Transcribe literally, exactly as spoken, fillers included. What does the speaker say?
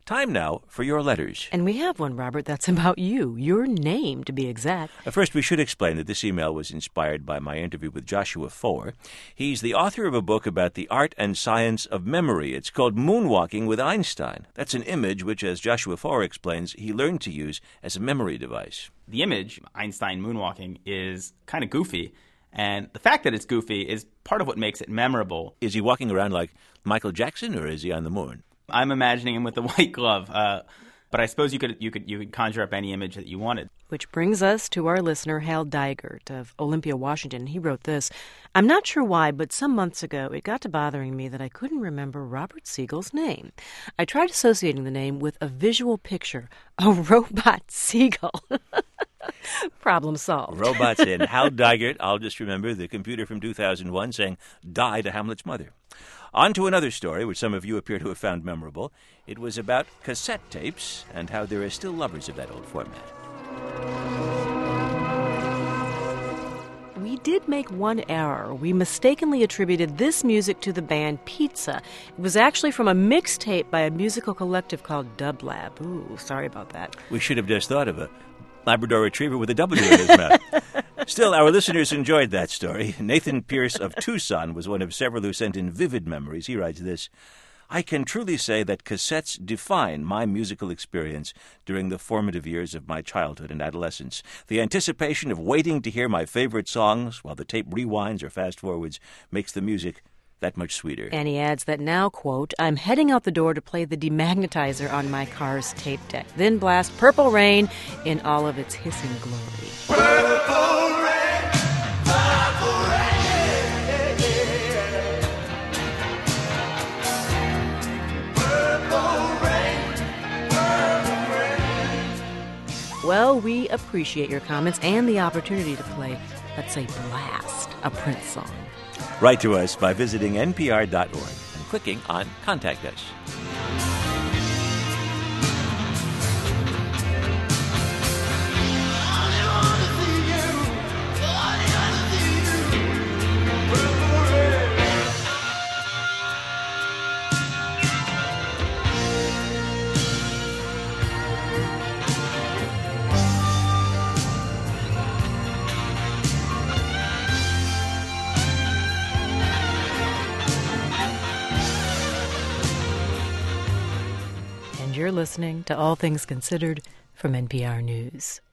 Time now for your letters. And we have one, Robert, that's about you, your name to be exact. Uh, First, we should explain that this email was inspired by my interview with Joshua Foer. He's the author of a book about the art and science of memory. It's called Moonwalking with Einstein. That's an image which, as Joshua Foer explains, he learned to use as a memory device. The image, Einstein moonwalking, is kind of goofy. And the fact that it's goofy is part of what makes it memorable. Is he walking around like Michael Jackson, or is he on the moon? I'm imagining him with a white glove, uh, but I suppose you could you could you could conjure up any image that you wanted. Which brings us to our listener, Hal Dygert of Olympia, Washington. He wrote this: I'm not sure why, but some months ago it got to bothering me that I couldn't remember Robert Siegel's name. I tried associating the name with a visual picture, a robot seagull. Problem solved. Robots in. Hal Dygert, I'll just remember the computer from two thousand one saying, "Die" to Hamlet's mother. On to another story, which some of you appear to have found memorable. It was about cassette tapes and how there are still lovers of that old format. We did make one error. We mistakenly attributed this music to the band Pizza. It was actually from a mixtape by a musical collective called Dub Lab. Ooh, sorry about that. We should have just thought of a Labrador Retriever with a W in his mouth. Still, our listeners enjoyed that story. Nathan Pierce of Tucson was one of several who sent in vivid memories. He writes this: I can truly say that cassettes define my musical experience during the formative years of my childhood and adolescence. The anticipation of waiting to hear my favorite songs while the tape rewinds or fast-forwards makes the music that much sweeter. And he adds that now, quote, I'm heading out the door to play the demagnetizer on my car's tape deck, then blast Purple Rain in all of its hissing glory. Purple rain, purple rain, purple rain, purple rain. Well, we appreciate your comments and the opportunity to play, let's say, blast a Prince song. Write to us by visiting N P R dot org and clicking on Contact Us. You're listening to All Things Considered from N P R News.